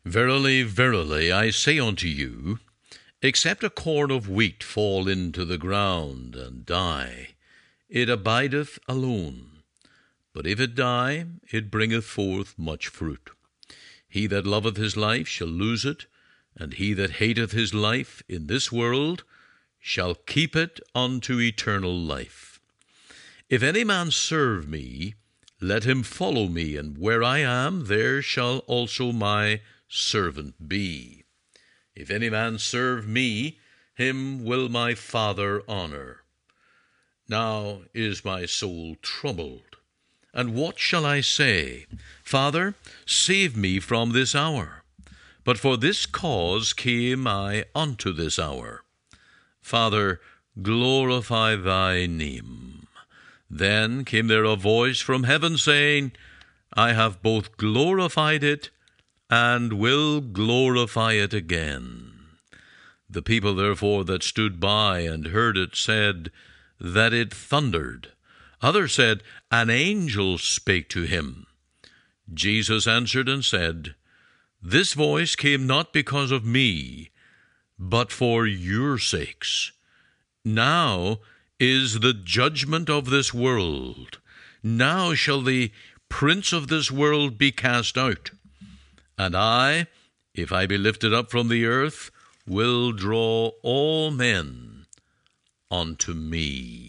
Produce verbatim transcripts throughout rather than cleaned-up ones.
Verily, verily, I say unto you, except a corn of wheat fall into the ground and die, it abideth alone. But if it die, it bringeth forth much fruit. He that loveth his life shall lose it, and he that hateth his life in this world shall keep it unto eternal life. If any man serve me, let him follow me, and where I am, there shall also my servant be. If any man serve me, him will my Father honor. Now is my soul troubled, and what shall I say? Father, save me from this hour. But for this cause came I unto this hour. Father, glorify thy name. Then came there a voice from heaven, saying, I have both glorified it, and will glorify it again. The people therefore that stood by and heard it said that it thundered. Others said, an angel spake to him. Jesus answered and said, This voice came not because of me, but for your sakes. Now is the judgment of this world. Now shall the prince of this world be cast out. And I, if I be lifted up from the earth, will draw all men unto me.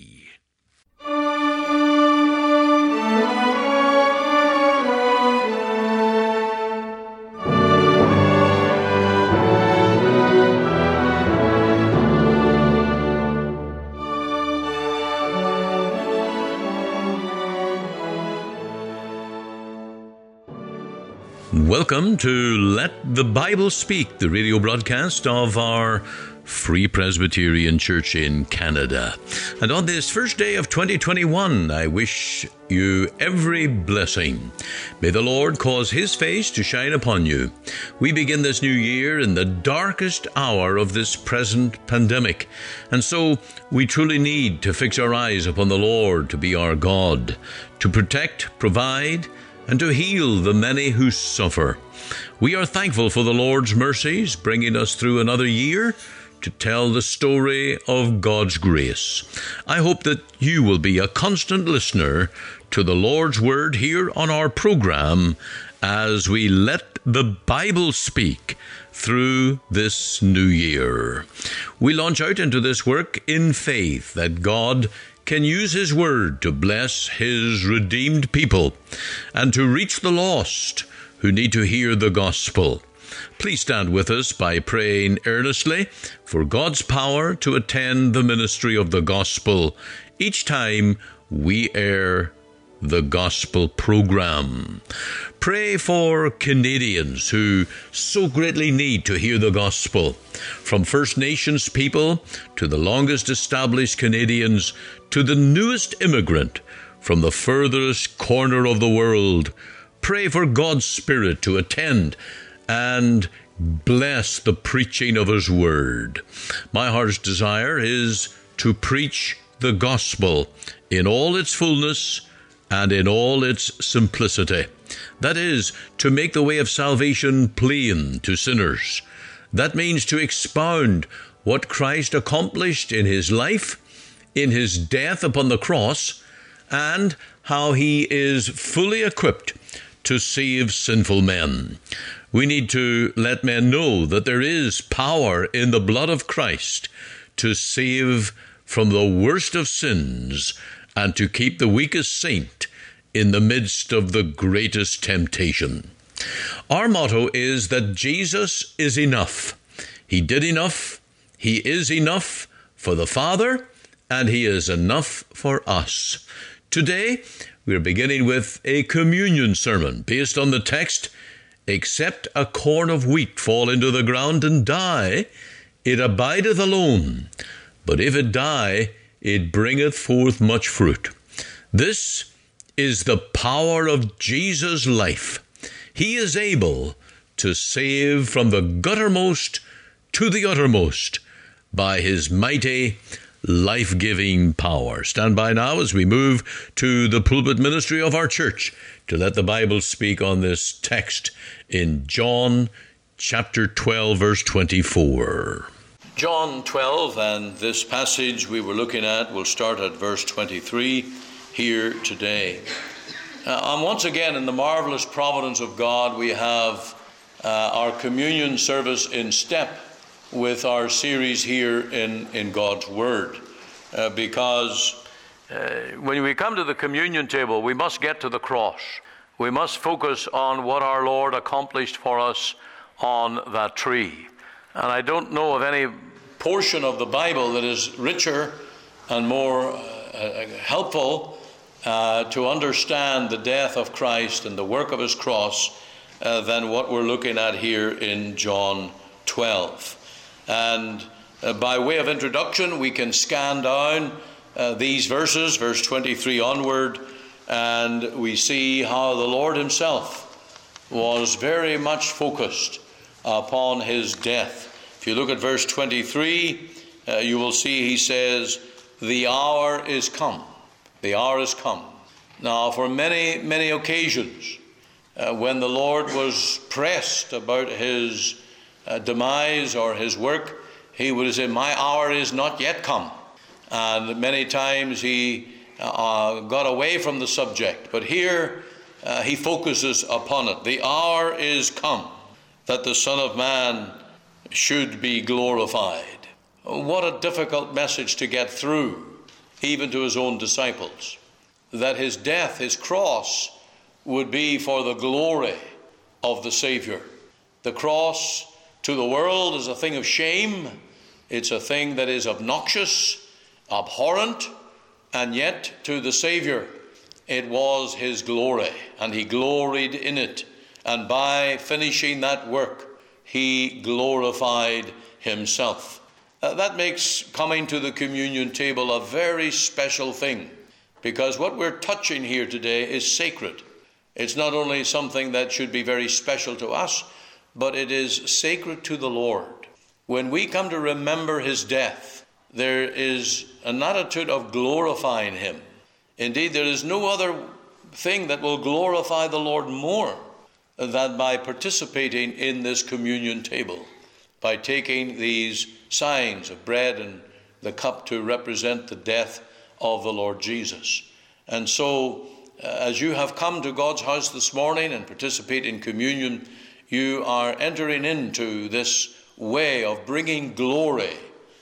Welcome to Let the Bible Speak, the radio broadcast of our Free Presbyterian Church in Canada. And on this first day of twenty twenty-one, I wish you every blessing. May the Lord cause his face to shine upon you. We begin this new year in the darkest hour of this present pandemic. And so we truly need to fix our eyes upon the Lord to be our God, to protect, provide, and to heal the many who suffer. We are thankful for the Lord's mercies, bringing us through another year to tell the story of God's grace. I hope that you will be a constant listener to the Lord's Word here on our program as we let the Bible speak through this new year. We launch out into this work in faith that God can use his word to bless his redeemed people and to reach the lost who need to hear the gospel. Please stand with us by praying earnestly for God's power to attend the ministry of the gospel each time we air the gospel program. Pray for Canadians who so greatly need to hear the gospel. From First Nations people to the longest established Canadians to the newest immigrant from the furthest corner of the world, pray for God's Spirit to attend and bless the preaching of his word. My heart's desire is to preach the gospel in all its fullness and in all its simplicity. That is, to make the way of salvation plain to sinners. That means to expound what Christ accomplished in his life, in his death upon the cross, and how he is fully equipped to save sinful men. We need to let men know that there is power in the blood of Christ to save from the worst of sins and to keep the weakest saint in the midst of the greatest temptation. Our motto is that Jesus is enough. He did enough, he is enough for the Father, and he is enough for us. Today, we're beginning with a communion sermon based on the text, Except a corn of wheat fall into the ground and die, it abideth alone. But if it die, it bringeth forth much fruit. This is the power of Jesus' life. He is able to save from the guttermost to the uttermost by his mighty, life-giving power. Stand by now as we move to the pulpit ministry of our church to let the Bible speak on this text in John chapter twelve, verse twenty-four. John twelve, and this passage we were looking at will start at verse twenty-three here today. Uh, and once again, in the marvelous providence of God, we have uh, our communion service in step with our series here in, in God's Word. Uh, because uh, when we come to the communion table, we must get to the cross. We must focus on what our Lord accomplished for us on that tree. And I don't know of any portion of the Bible that is richer and more uh, helpful uh, to understand the death of Christ and the work of his cross uh, than what we're looking at here in John twelve. And uh, by way of introduction, we can scan down uh, these verses, verse twenty-three onward, and we see how the Lord himself was very much focused upon his death. If you look at verse twenty-three, uh, you will see he says, "The hour is come." The hour is come. Now, for many, many occasions, uh, when the Lord was pressed about his uh, demise or his work, he would say, "My hour is not yet come." And many times he uh, got away from the subject. But here uh, he focuses upon it. The hour is come that the Son of Man should be glorified. What a difficult message to get through, even to his own disciples. That his death, his cross, would be for the glory of the Savior. The cross to the world is a thing of shame. It's a thing that is obnoxious, abhorrent, and yet to the Savior it was his glory, and he gloried in it. And by finishing that work, he glorified himself. Uh, that makes coming to the communion table a very special thing, because what we're touching here today is sacred. It's not only something that should be very special to us, but it is sacred to the Lord. When we come to remember his death, there is an attitude of glorifying him. Indeed, there is no other thing that will glorify the Lord more than by participating in this communion table, by taking these signs of bread and the cup to represent the death of the Lord Jesus. And so, uh, as you have come to God's house this morning and participate in communion, you are entering into this way of bringing glory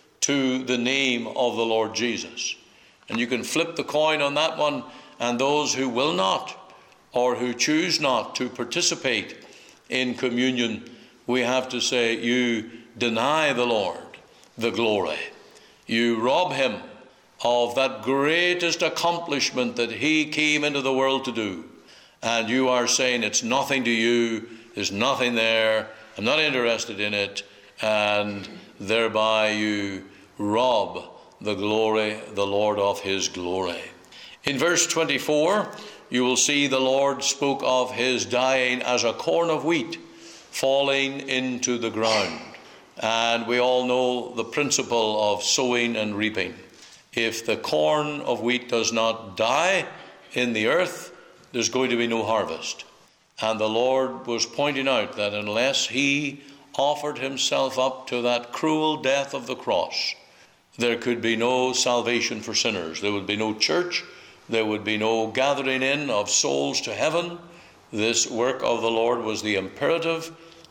to the name of the Lord Jesus. And you can flip the coin on that one, and those who will not or who choose not to participate in communion, we have to say, you deny the Lord the glory. You rob him of that greatest accomplishment that he came into the world to do. And you are saying, it's nothing to you, there's nothing there, I'm not interested in it, and thereby you rob the glory, the Lord of his glory. In verse twenty-four, you will see the Lord spoke of his dying as a corn of wheat falling into the ground. And we all know the principle of sowing and reaping. If the corn of wheat does not die in the earth, there's going to be no harvest. And the Lord was pointing out that unless he offered himself up to that cruel death of the cross, there could be no salvation for sinners. There would be no church. There would be no gathering in of souls to heaven. This work of the Lord was the imperative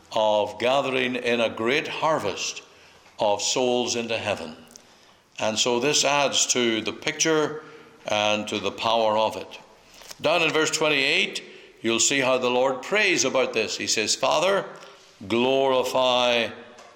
of gathering in a great harvest of souls into heaven. And so this adds to the picture and to the power of it. Down in verse twenty-eight, you'll see how the Lord prays about this. He says, "Father, glorify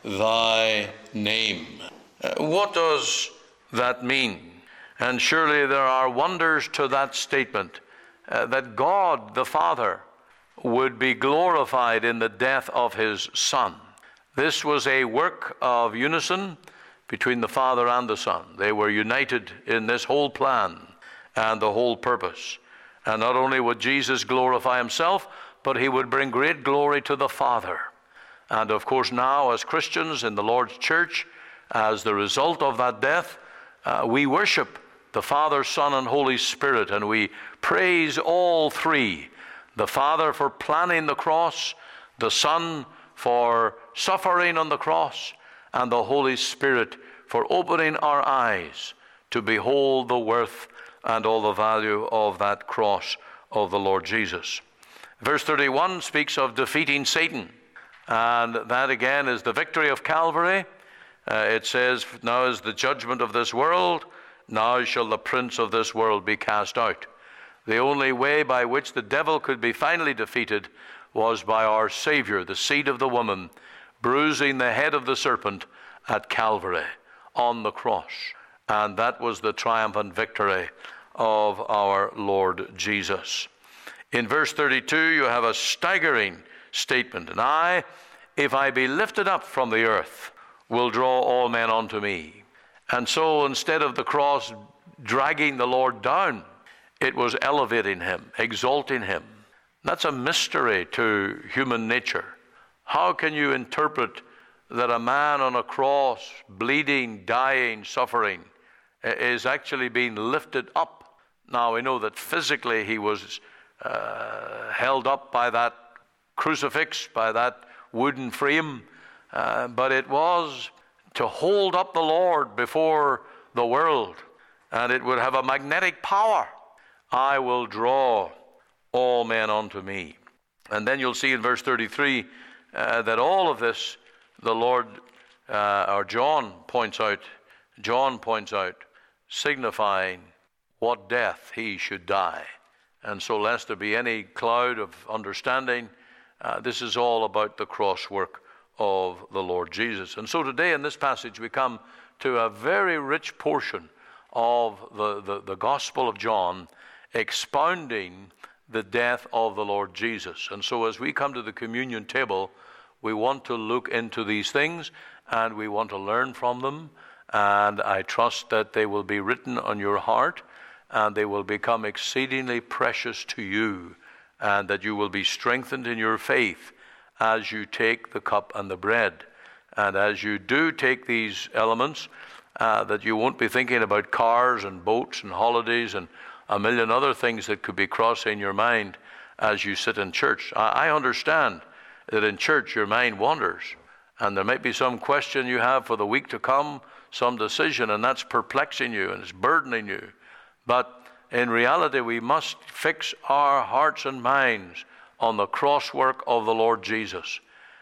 thy name." Uh, what does that mean? And surely there are wonders to that statement, uh, that God the Father would be glorified in the death of his Son. This was a work of unison between the Father and the Son. They were united in this whole plan and the whole purpose. And not only would Jesus glorify himself, but he would bring great glory to the Father. And of course now, as Christians in the Lord's church, as the result of that death, uh, we worship the Father, Son, and Holy Spirit, and we praise all three. The Father for planning the cross, the Son for suffering on the cross, and the Holy Spirit for opening our eyes to behold the worth and all the value of that cross of the Lord Jesus. Verse thirty-one speaks of defeating Satan, and that again is the victory of Calvary. Uh, it says, now is the judgment of this world, now shall the prince of this world be cast out. The only way by which the devil could be finally defeated was by our Savior, the seed of the woman, bruising the head of the serpent at Calvary on the cross. And that was the triumphant victory of our Lord Jesus. In verse thirty-two, you have a staggering statement. And I, if I be lifted up from the earth, will draw all men unto me. And so instead of the cross dragging the Lord down, it was elevating him, exalting him. That's a mystery to human nature. How can you interpret that a man on a cross, bleeding, dying, suffering, is actually being lifted up? Now we know that physically he was uh, held up by that crucifix, by that wooden frame, uh, but it was to hold up the Lord before the world, and it would have a magnetic power. I will draw all men unto me. And then you'll see in verse thirty-three uh, that all of this, the Lord, uh, or John points out, John points out, signifying what death he should die. And so lest there be any cloud of understanding, uh, this is all about the cross work of the Lord Jesus. And so today in this passage we come to a very rich portion of the, the, the Gospel of John, expounding the death of the Lord Jesus. And so as we come to the communion table, we want to look into these things and we want to learn from them. And I trust that they will be written on your heart and they will become exceedingly precious to you, and that you will be strengthened in your faith as you take the cup and the bread. And as you do take these elements, uh, that you won't be thinking about cars and boats and holidays and a million other things that could be crossing your mind as you sit in church. I, I understand that in church your mind wanders, and there might be some question you have for the week to come, some decision, and that's perplexing you and it's burdening you. But in reality, we must fix our hearts and minds on the cross work of the Lord Jesus.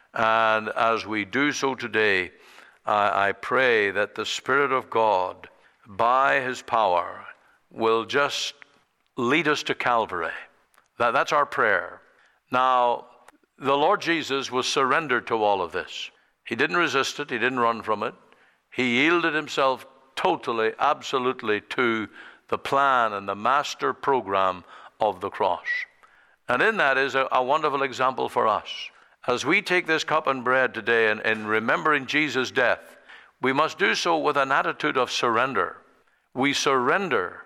And as we do so today, I, I pray that the Spirit of God, by His power, will just lead us to Calvary. That, that's our prayer. Now, the Lord Jesus was surrendered to all of this. He didn't resist it. He didn't run from it. He yielded himself totally, absolutely to the plan and the master program of the cross. And in that is a, a wonderful example for us. As we take this cup and bread today and in remembering Jesus' death, we must do so with an attitude of surrender. We surrender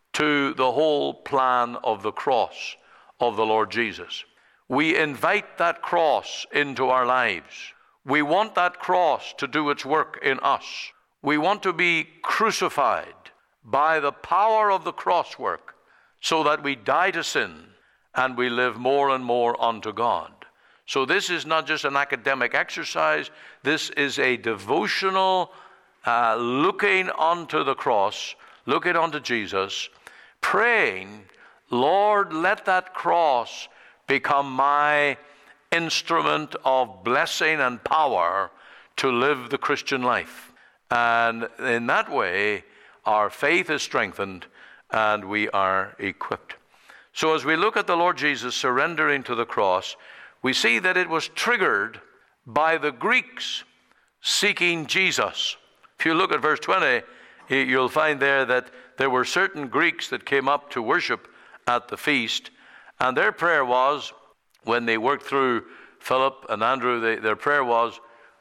to the whole plan of the cross of the Lord Jesus. We invite that cross into our lives. We want that cross to do its work in us. We want to be crucified by the power of the cross work so that we die to sin and we live more and more unto God. So this is not just an academic exercise. This is a devotional uh, looking onto the cross, looking onto Jesus, praying, Lord, let that cross become my instrument of blessing and power to live the Christian life. And in that way, our faith is strengthened and we are equipped. So as we look at the Lord Jesus surrendering to the cross, we see that it was triggered by the Greeks seeking Jesus. If you look at verse twenty, you'll find there that there were certain Greeks that came up to worship at the feast, and their prayer was, when they worked through Philip and Andrew, they, their prayer was,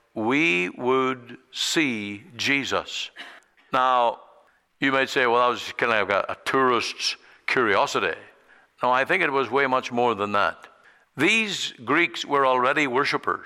we would see Jesus. Now, you might say, well, that was kind of like a, a tourist's curiosity. No, I think it was way much more than that. These Greeks were already worshippers.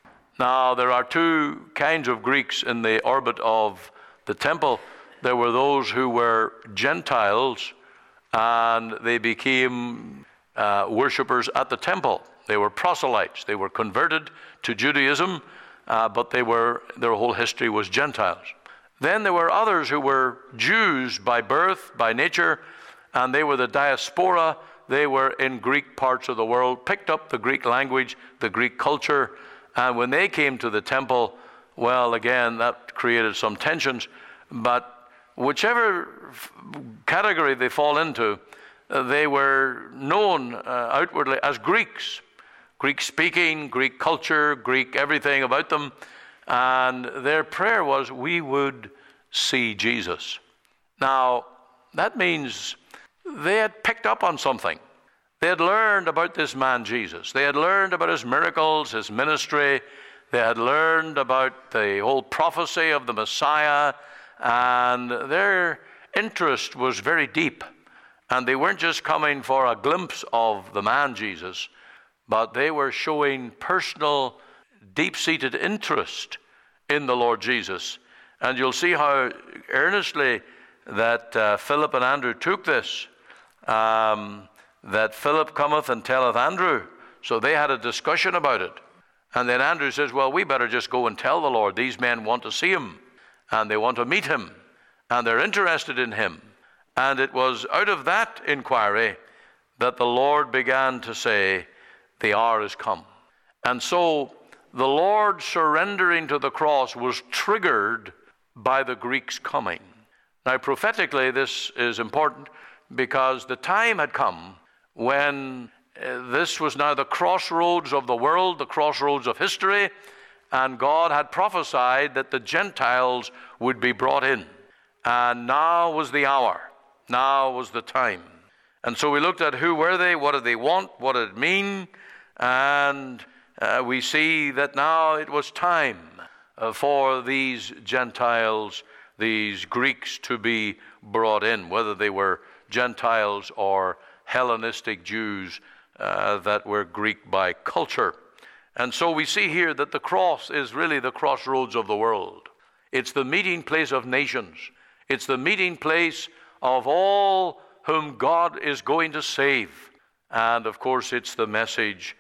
Now, there are two kinds of Greeks in the orbit of the temple. There were those who were Gentiles, and they became uh, worshippers at the temple. They were proselytes. They were converted to Judaism, uh, but they were their whole history was Gentiles. Then there were others who were Jews by birth, by nature, and they were the diaspora. They were in Greek parts of the world, picked up the Greek language, the Greek culture, and when they came to the temple, well, again, that created some tensions, but whichever category they fall into, uh, they were known uh, outwardly as Greeks. Greek-speaking, Greek culture, Greek everything about them, and their prayer was, we would see Jesus. Now, that means they had picked up on something. They had learned about this man Jesus. They had learned about his miracles, his ministry. They had learned about the whole prophecy of the Messiah, and their interest was very deep. And they weren't just coming for a glimpse of the man Jesus, but they were showing personal, deep-seated interest in the Lord Jesus. And you'll see how earnestly that uh, Philip and Andrew took this, um, that Philip cometh and telleth Andrew. So they had a discussion about it. And then Andrew says, well, we better just go and tell the Lord. These men want to see him, and they want to meet him, and they're interested in him. And it was out of that inquiry that the Lord began to say, the hour is come. And so the Lord surrendering to the cross was triggered by the Greeks coming. Now, prophetically, this is important because the time had come when uh, this was now the crossroads of the world, the crossroads of history, and God had prophesied that the Gentiles would be brought in. And now was the hour. Now was the time. And so we looked at who were they, what did they want, what did it mean, and uh, we see that now it was time uh, for these Gentiles, these Greeks, to be brought in, whether they were Gentiles or Hellenistic Jews uh, that were Greek by culture. And so we see here that the cross is really the crossroads of the world. It's the meeting place of nations. It's the meeting place of all whom God is going to save. And of course, it's the message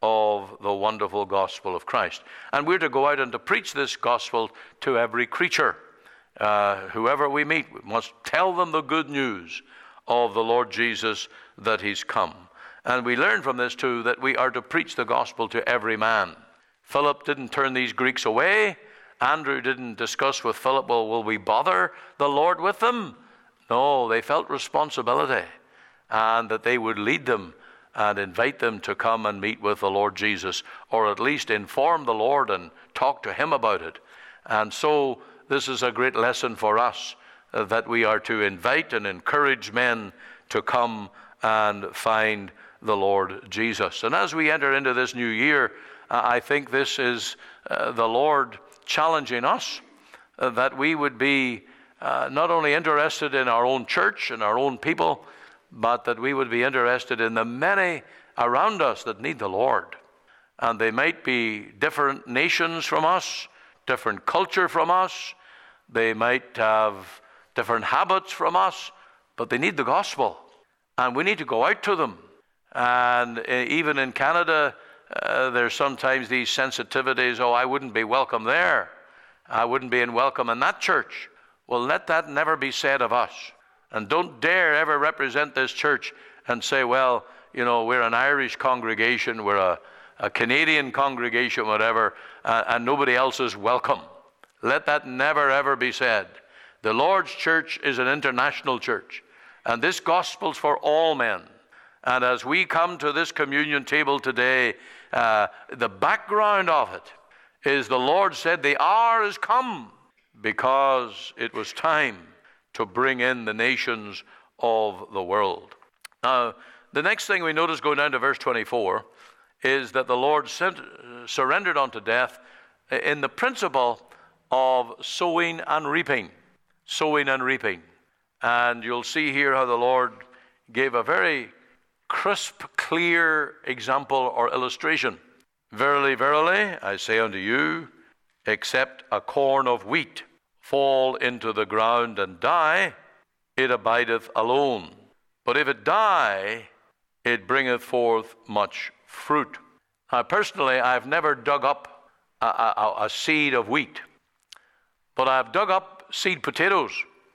of the wonderful gospel of Christ. And we're to go out and to preach this gospel to every creature. Uh, whoever we meet, we must tell them the good news of the Lord Jesus, that he's come. And we learn from this too that we are to preach the gospel to every man. Philip didn't turn these Greeks away. Andrew didn't discuss with Philip, well, will we bother the Lord with them? No, they felt responsibility, and that they would lead them and invite them to come and meet with the Lord Jesus, or at least inform the Lord and talk to him about it. And so this is a great lesson for us, uh, that we are to invite and encourage men to come and find the Lord Jesus. And as we enter into this new year, uh, I think this is uh, the Lord challenging us, uh, that we would be uh, not only interested in our own church and our own people, but that we would be interested in the many around us that need the Lord. And they might be different nations from us, different culture from us, they might have different habits from us, but they need the gospel. And we need to go out to them. And even in Canada, uh, there's sometimes these sensitivities, oh, I wouldn't be welcome there. I wouldn't be in welcome in that church. Well, let that never be said of us. And don't dare ever represent this church and say, well, you know, we're an Irish congregation, we're a, a Canadian congregation, whatever, uh, and nobody else is welcome. Let that never, ever be said. The Lord's church is an international church, and this gospel's for all men. And as we come to this communion table today, uh, the background of it is the Lord said, the hour is come, because it was time to bring in the nations of the world. Now, the next thing we notice going down to verse twenty-four is that the Lord sent, uh, surrendered unto death in the principle of sowing and reaping. Sowing and reaping. And you'll see here how the Lord gave a very crisp, clear example or illustration. Verily, verily, I say unto you, except a corn of wheat fall into the ground and die, it abideth alone. But if it die, it bringeth forth much fruit. Now, personally, I've never dug up a, a, a seed of wheat, but I've dug up seed potatoes.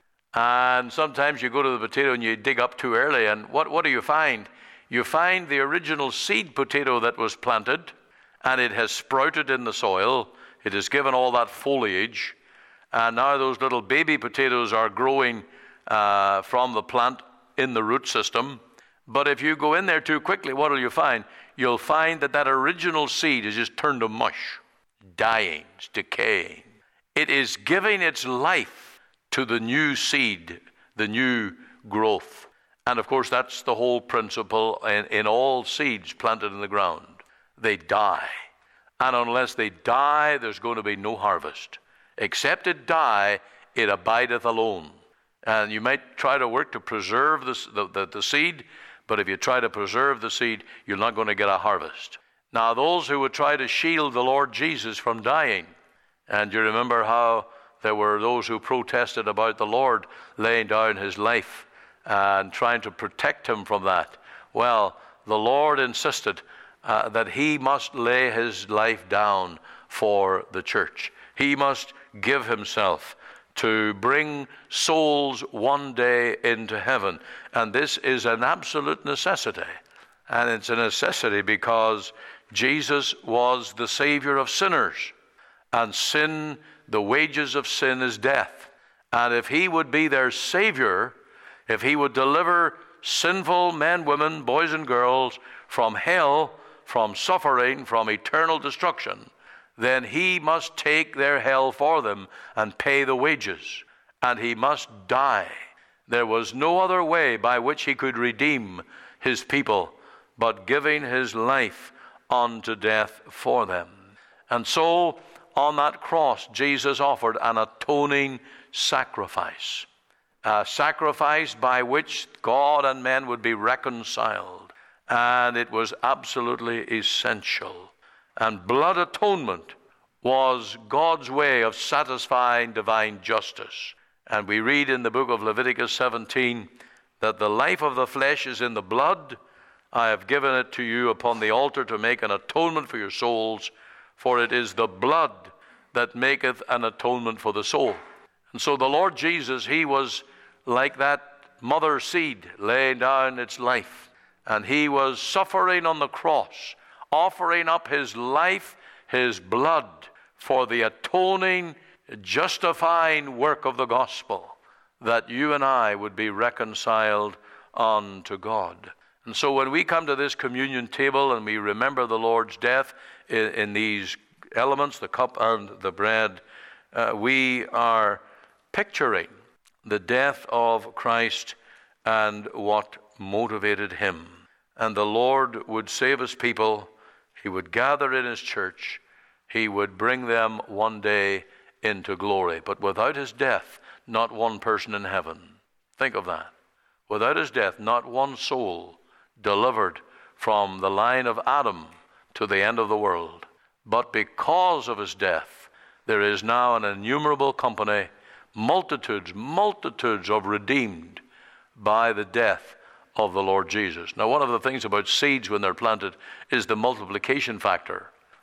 And sometimes you go to the potato and you dig up too early, and what, what do you find? You find the original seed potato that was planted, and it has sprouted in the soil. It has given all that foliage, and now those little baby potatoes are growing uh, from the plant in the root system. But if you go in there too quickly, what will you find? You'll find that that original seed is just turned to mush, dying, it's decaying. It is giving its life to the new seed, the new growth. And of course, that's the whole principle in, in all seeds planted in the ground. They die. And unless they die, there's going to be no harvest. Except it die, it abideth alone. And you might try to work to preserve this, the, the, the seed, but if you try to preserve the seed, you're not going to get a harvest. Now, those who would try to shield the Lord Jesus from dying, and you remember how there were those who protested about the Lord laying down his life and trying to protect him from that. Well, the Lord insisted uh, that he must lay his life down for the church. He must give himself to bring souls one day into heaven. And this is an absolute necessity. And it's a necessity because Jesus was the Savior of sinners. And sin, the wages of sin is death. And if he would be their Savior, if he would deliver sinful men, women, boys and girls from hell, from suffering, from eternal destruction, then he must take their hell for them and pay the wages. And he must die. There was no other way by which he could redeem his people but giving his life unto death for them. And so, on that cross, Jesus offered an atoning sacrifice, a sacrifice by which God and men would be reconciled. And it was absolutely essential. And blood atonement was God's way of satisfying divine justice. And we read in the book of Leviticus seventeen that the life of the flesh is in the blood. I have given it to you upon the altar to make an atonement for your souls, for it is the blood that maketh an atonement for the soul. And so the Lord Jesus, he was like that mother seed laying down its life. And he was suffering on the cross, offering up his life, his blood, for the atoning, justifying work of the gospel, that you and I would be reconciled unto God. And so when we come to this communion table and we remember the Lord's death in, in these elements, the cup and the bread, uh, we are picturing the death of Christ and what motivated him. And the Lord would save his people. He would gather in his church. He would bring them one day into glory. But without his death, not one person in heaven. Think of that. Without his death, not one soul delivered from the line of Adam to the end of the world. But because of his death, there is now an innumerable company, multitudes, multitudes of redeemed by the death of the Lord Jesus. Now, one of the things about seeds when they're planted is the multiplication factor.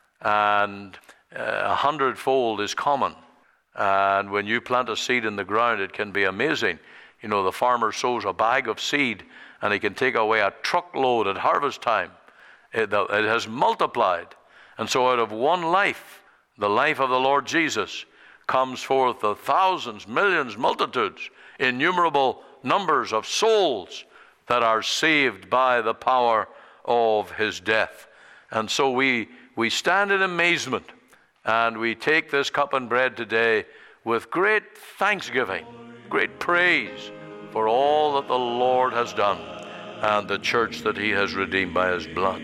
And uh, a hundredfold is common. And when you plant a seed in the ground, it can be amazing. You know, the farmer sows a bag of seed and he can take away a truckload at harvest time. It, it has multiplied. And so out of one life, the life of the Lord Jesus, comes forth the thousands, millions, multitudes, innumerable numbers of souls that are saved by the power of his death. And so we, we stand in amazement and we take this cup and bread today with great thanksgiving, great praise for all that the Lord has done and the church that he has redeemed by his blood.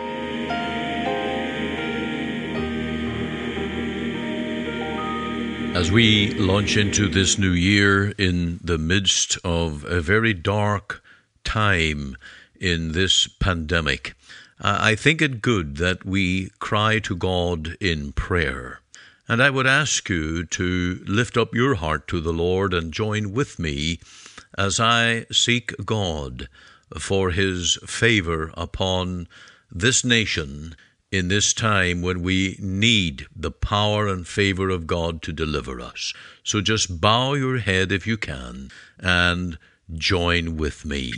As we launch into this new year in the midst of a very dark time in this pandemic, I think it good that we cry to God in prayer. And I would ask you to lift up your heart to the Lord and join with me as I seek God for his favor upon this nation in this time when we need the power and favor of God to deliver us. So just bow your head if you can and join with me.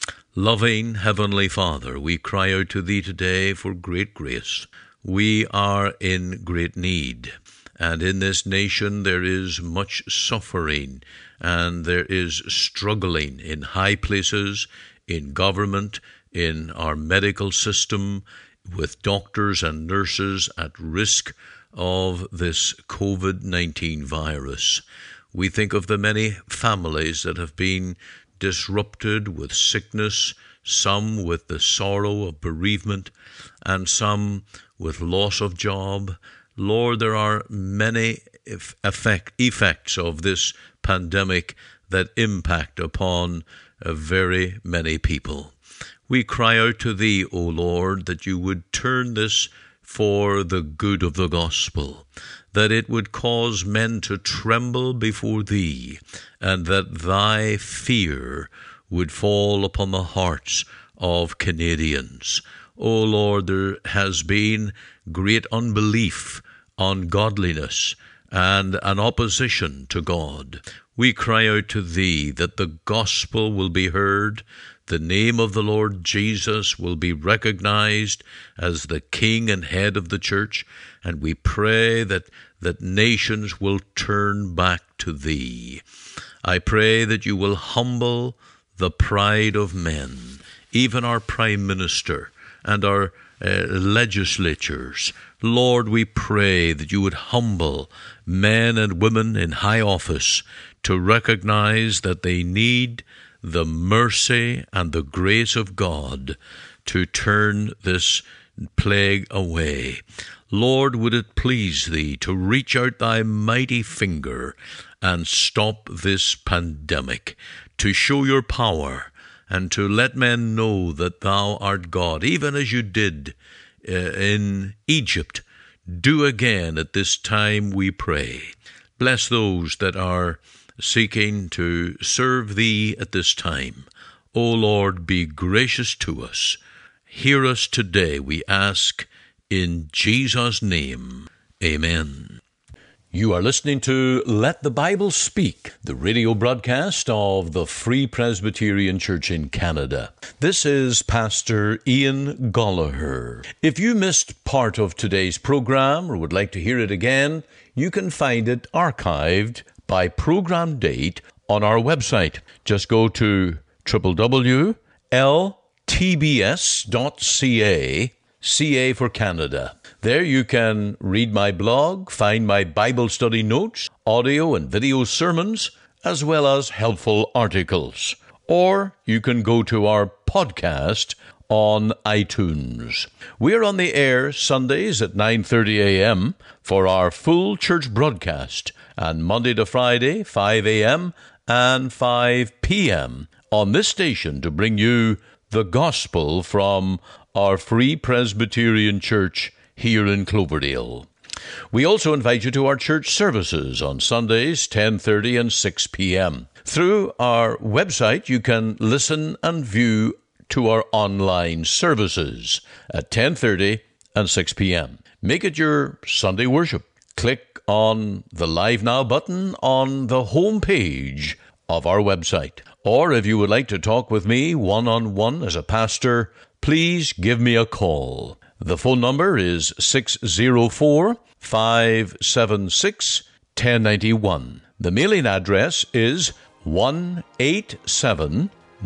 Loving Heavenly Father, we cry out to Thee today for great grace. We are in great need, and in this nation there is much suffering, and there is struggling in high places, in government, in our medical system, with doctors and nurses at risk of this COVID nineteen virus. We think of the many families that have been disrupted with sickness, some with the sorrow of bereavement, and some with loss of job. Lord, there are many effect, effects of this pandemic that impact upon uh, very many people. We cry out to Thee, O Lord, that You would turn this for the good of the gospel, that it would cause men to tremble before Thee, and that Thy fear would fall upon the hearts of Canadians. O Lord, there has been great unbelief, ungodliness, and an opposition to God. We cry out to Thee that the gospel will be heard, the name of the Lord Jesus will be recognized as the King and head of the church, and we pray that, that nations will turn back to Thee. I pray that You will humble the pride of men, even our Prime Minister and our uh, legislatures. Lord, we pray that You would humble men and women in high office to recognize that they need the mercy and the grace of God to turn this plague away. Lord, would it please Thee to reach out Thy mighty finger and stop this pandemic, to show Your power, and to let men know that Thou art God, even as You did uh, in Egypt. Do again at this time, we pray. Bless those that are seeking to serve Thee at this time. O Lord, be gracious to us. Hear us today, we ask, in Jesus' name. Amen. You are listening to Let the Bible Speak, the radio broadcast of the Free Presbyterian Church in Canada. This is Pastor Ian Gollaher. If you missed part of today's program or would like to hear it again, you can find it archived by program date on our website. Just go to w w w dot l t b s dot c a, C A for Canada. There you can read my blog, find my Bible study notes, audio and video sermons, as well as helpful articles. Or you can go to our podcast on iTunes. We're on the air Sundays at nine thirty a.m. for our full church broadcast, and Monday to Friday, five a.m. and five p.m. on this station to bring you the gospel from our Free Presbyterian Church here in Cloverdale. We also invite you to our church services on Sundays, ten thirty and six p.m. Through our website, you can listen and view to our online services at ten thirty and six p.m. Make it your Sunday worship. Click on the Live Now button on the home page of our website. Or if you would like to talk with me one-on-one as a pastor, please give me a call. The phone number is six oh four, five seven six, one oh nine one. The mailing address is one eighty-seven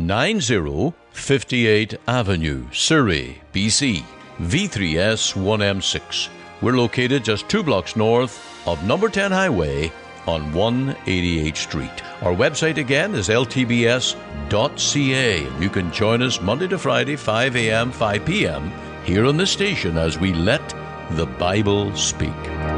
ninety fifty-eighth Avenue, Surrey, B C, V three S one M six. We're located just two blocks north of number ten Highway on one eighty-eighth Street. Our website again is l t b s dot c a. You can join us Monday to Friday, five a.m., five p.m. here on the station as we let the Bible speak.